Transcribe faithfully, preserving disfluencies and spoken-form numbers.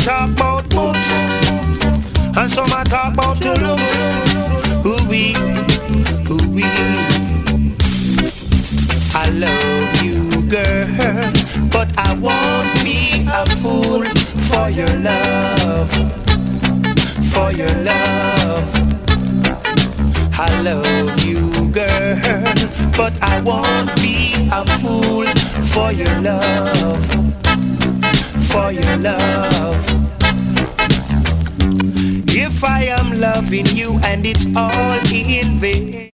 talk about boobs, and some I talk about your looks. Ooh wee, ooh wee. I love you, girl, but I won't be a fool for your love, for your love. I love you, girl, but I won't be a fool for your love, for your love. If I am loving you and it's all in vain.